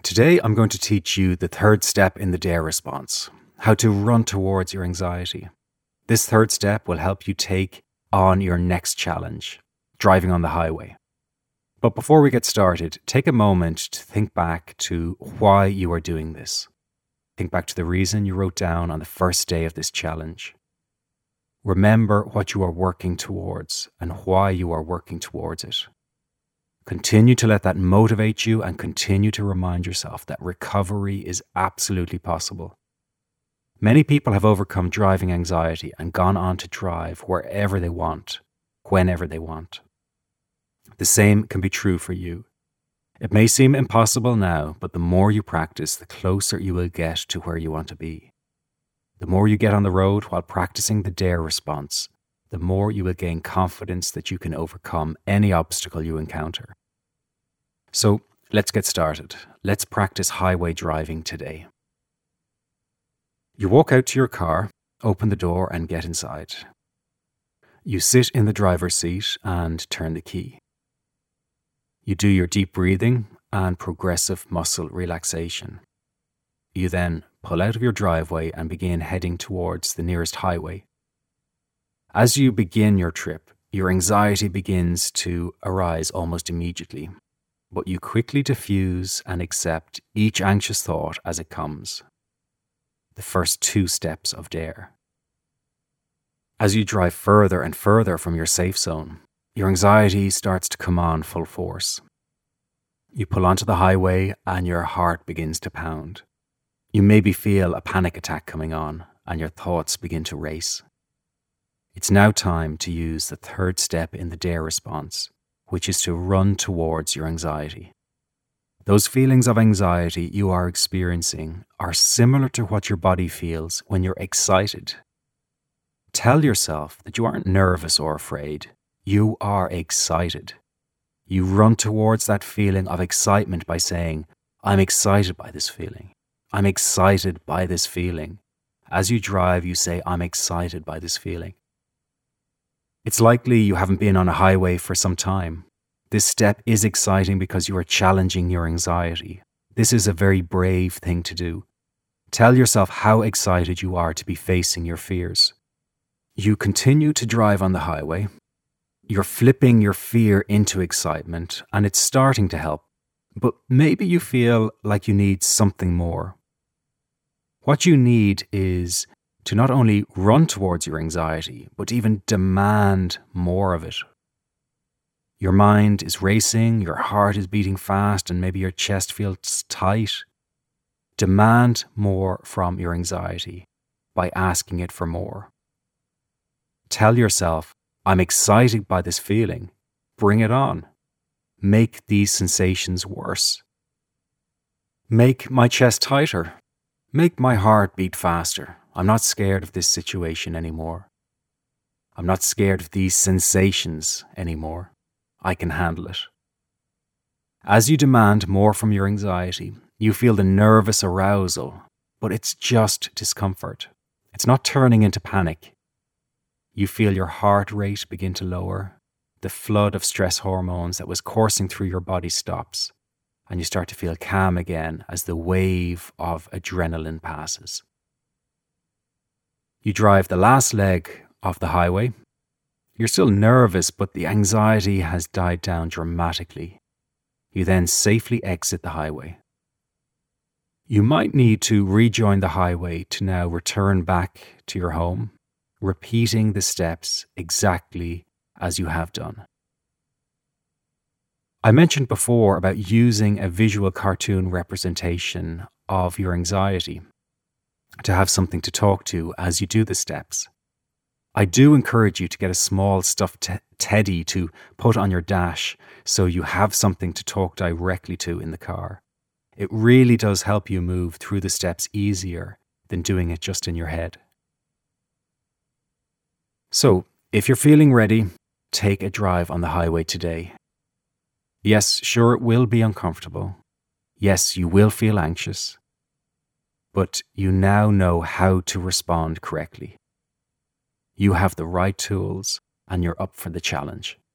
Today, I'm going to teach you the third step in the DARE response, how to run towards your anxiety. This third step will help you take on your next challenge, driving on the highway. But before we get started, take a moment to think back to why you are doing this. Think back to the reason you wrote down on the first day of this challenge. Remember what you are working towards and why you are working towards it. Continue to let that motivate you and continue to remind yourself that recovery is absolutely possible. Many people have overcome driving anxiety and gone on to drive wherever they want, whenever they want. The same can be true for you. It may seem impossible now, but the more you practice, the closer you will get to where you want to be. The more you get on the road while practicing the DARE response, the more you will gain confidence that you can overcome any obstacle you encounter. So let's get started. Let's practice highway driving today. You walk out to your car, open the door and get inside. You sit in the driver's seat and turn the key. You do your deep breathing and progressive muscle relaxation. You then pull out of your driveway and begin heading towards the nearest highway. As you begin your trip, your anxiety begins to arise almost immediately, but you quickly diffuse and accept each anxious thought as it comes. The first two steps of DARE. As you drive further and further from your safe zone, your anxiety starts to come on full force. You pull onto the highway and your heart begins to pound. You maybe feel a panic attack coming on and your thoughts begin to race. It's now time to use the third step in the DARE response, which is to run towards your anxiety. Those feelings of anxiety you are experiencing are similar to what your body feels when you're excited. Tell yourself that you aren't nervous or afraid. You are excited. You run towards that feeling of excitement by saying, "I'm excited by this feeling. I'm excited by this feeling." As you drive, you say, "I'm excited by this feeling." It's likely you haven't been on a highway for some time. This step is exciting because you are challenging your anxiety. This is a very brave thing to do. Tell yourself how excited you are to be facing your fears. You continue to drive on the highway. You're flipping your fear into excitement, and it's starting to help. But maybe you feel like you need something more. What you need is to not only run towards your anxiety, but even demand more of it. Your mind is racing, your heart is beating fast, and maybe your chest feels tight. Demand more from your anxiety by asking it for more. Tell yourself, "I'm excited by this feeling. Bring it on. Make these sensations worse. Make my chest tighter. Make my heart beat faster. I'm not scared of this situation anymore. I'm not scared of these sensations anymore. I can handle it." As you demand more from your anxiety, you feel the nervous arousal, but it's just discomfort. It's not turning into panic. You feel your heart rate begin to lower. The flood of stress hormones that was coursing through your body stops, and you start to feel calm again as the wave of adrenaline passes. You drive the last leg of the highway. You're still nervous, but the anxiety has died down dramatically. You then safely exit the highway. You might need to rejoin the highway to now return back to your home, repeating the steps exactly as you have done. I mentioned before about using a visual cartoon representation of your anxiety to have something to talk to as you do the steps. I do encourage you to get a small stuffed teddy to put on your dash so you have something to talk directly to in the car. It really does help you move through the steps easier than doing it just in your head. So, if you're feeling ready, take a drive on the highway today. Yes, sure, it will be uncomfortable. Yes, you will feel anxious. But you now know how to respond correctly. You have the right tools and you're up for the challenge.